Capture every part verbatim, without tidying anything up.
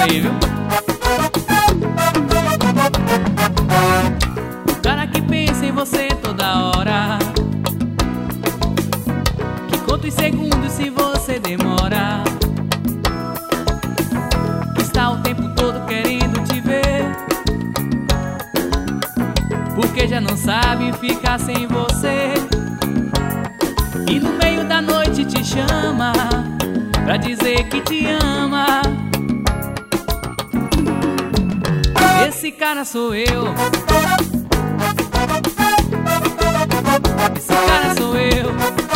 aí, viu? O cara que pensa em você toda hora, que conta os segundos se você demora, que está o tempo todo querendo te ver, porque já não sabe ficar sem você. E no meio da noite te chama pra dizer que te ama. Esse cara sou eu. Esse cara sou eu.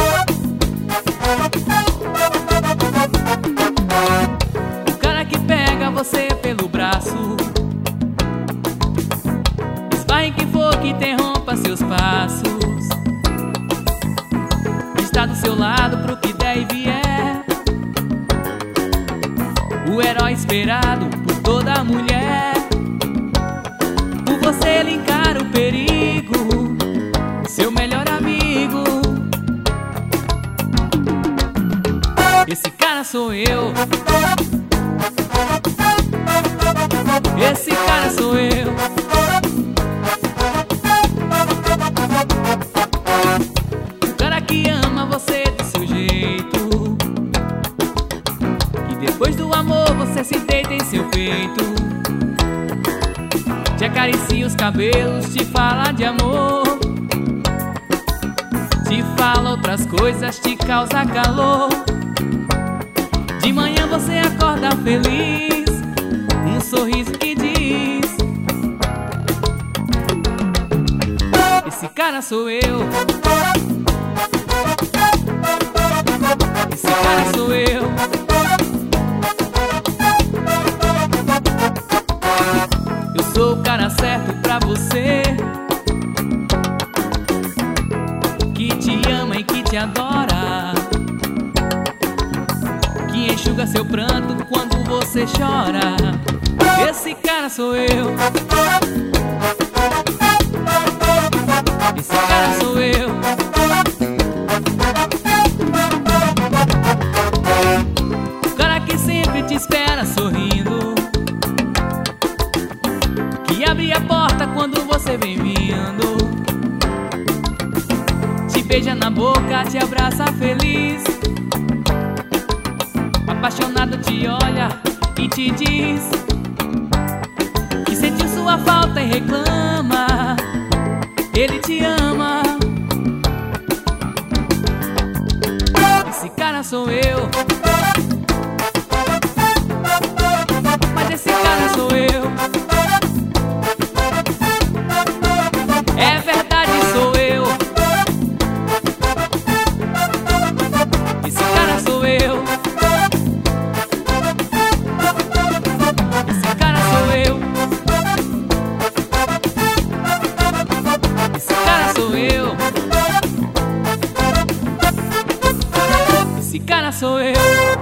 O cara que pega você pelo braço, esbarra em quem for que interrompa seus passos, está do seu lado pro que der e vier, o herói esperado por toda mulher. Por você ele encara o perigo, seu melhor amigo. Esse cara sou eu. Esse cara sou eu. O cara que ama você do seu jeito, que depois do amor você se deita em seu peito, te acaricia os cabelos, te fala de amor, te fala outras coisas, te causa calor. De manhã você acorda feliz, um sorriso que diz: esse cara sou eu. Esse cara sou eu. Eu sou o cara certo pra você, que te ama e que te adora, que enxuga seu pranto quando você chora. Esse cara sou eu. Esse cara sou eu. O cara que sempre te espera sorrindo, que abre a porta quando você vem vindo, te beija na boca, te abraça feliz, apaixonado te olha e te diz que sentiu sua falta e reclama. Ele te ama. Esse cara sou eu. Mas esse cara sou eu. É verdade, sou eu. Esse cara sou eu. Esse cara sou eu. Esse cara sou eu. Esse cara sou eu.